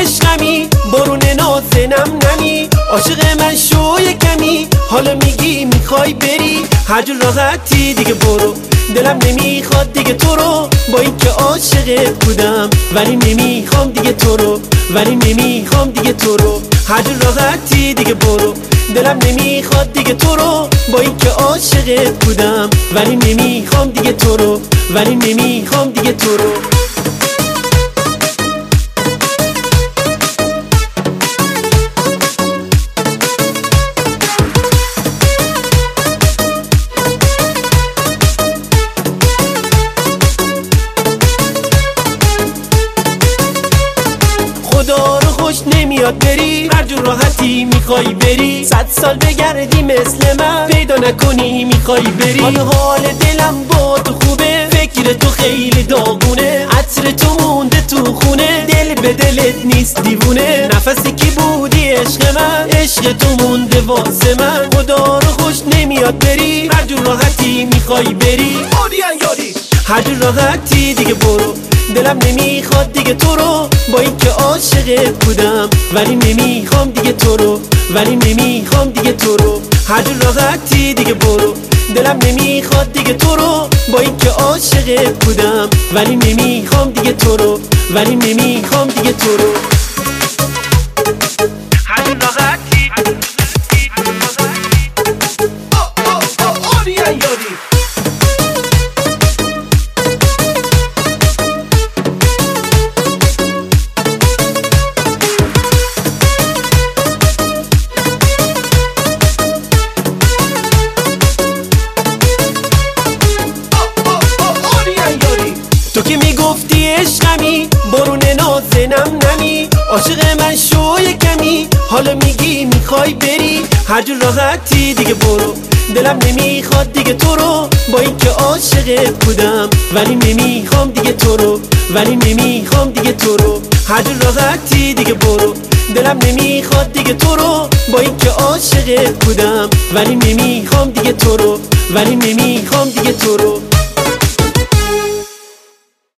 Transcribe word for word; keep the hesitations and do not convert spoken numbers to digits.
عشقمی، بارون نازنم نمی، عاشق من شو یکمی، حالا میگی میخوای بری هر جور راحتی دیگه برو، دلم نمیخواد دیگه تو رو، با اینکه عاشقت بودم ولی نمیخوام دیگه تو رو، ولی نمیخوام دیگه تو رو، هر جور راحتی دیگه برو، دلم نمیخواد دیگه تو رو، با اینکه عاشقت بودم ولی نمیخوام دیگه تو رو، ولی نمیخوام دیگه تو رو. خدا رو خوش نمیاد بری هر جور راحتی میخوای بری، صد سال بگردی مثل من پیدا نکنی میخوای بری، حال حال دلم با تو خوبه، فکر تو خیلی داغونه، عطر تو مونده تو خونه، دل به دلت نیست دیوونه، نفسی که بودی عشق من، عشق تو مونده واسه من، خدا رو خوش نمیاد بری هر جور راحتی میخوای بری، هر جور راحتی دیگه برو، دلم نمیخواد دیگه تو رو، با اینکه عاشقت بودم ولی نمیخوام دیگه تو رو، ولی نمیخوام دیگه تو رو، هر جور راحتی دیگه برو، دلم نمیخواد دیگه تو رو، با اینکه عاشقت بودم ولی نمیخوام دیگه تو رو، ولی نمیخوام دیگه تو رو. هر جور راحتی تو که میگفتی عشقمی، بارون نازنم نمی، عاشق من شو یکمی، حالا میگی میخوای بری هر جور راحتی دیگه برو، دلم نمیخواد دیگه تو رو، با اینکه عاشقت بودم ولی نمیخوام دیگه تو رو، ولی نمیخوام دیگه تو رو، هر جور راحتی دیگه برو، دلم نمیخواد دیگه تو رو، با اینکه عاشقت بودم ولی نمیخوام دیگه تو رو، ولی نمیخوام دیگه تو رو.